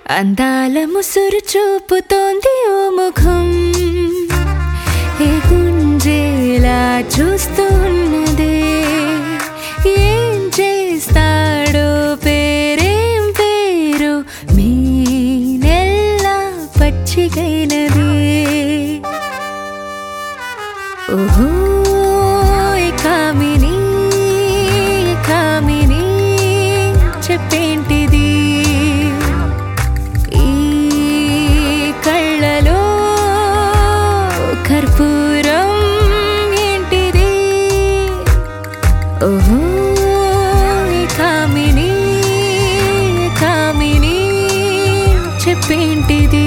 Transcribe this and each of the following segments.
అందాల ముసురు చూపుతోంది ఓ ముఖం, ఏ గుంజేలా చూస్తున్నదే. ఏం చేస్తాడో పేరేం పేరు, మీ నెల్ల పచ్చికైనది. ఓహో కామిని కామిని చెప్పేంటిది, కర్పూరం ఏంటిది. ఓహో కామిని కామిని చెప్పేంటిది,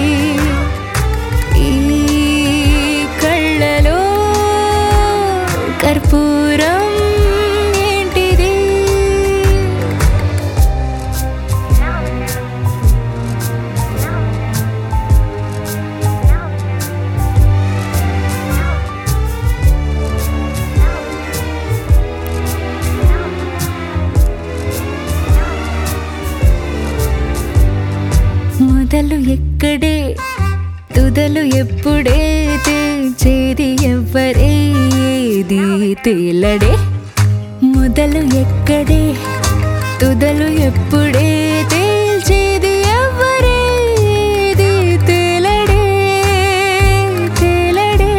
ఈ కళ్ళలో కర్పూరం ఏంటిది. మొదలు ఎక్కడే తుదలు ఎప్పుడే, తేల్చేది ఎవ్వరేది తేలడే. మొదలు ఎక్కడే తుదలు ఎప్పుడే, తేల్చేది ఎవ్వరేది తేలడే తేలడే.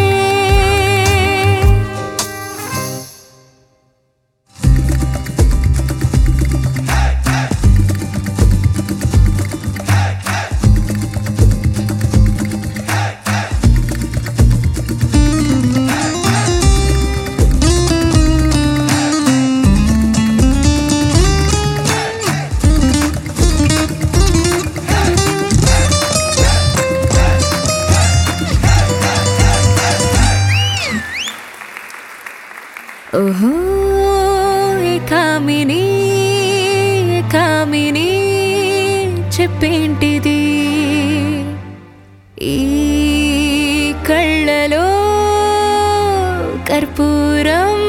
ఓహో కామిని కామిని చెప్పేంటిది, ఈ కళ్ళలో కర్పూరం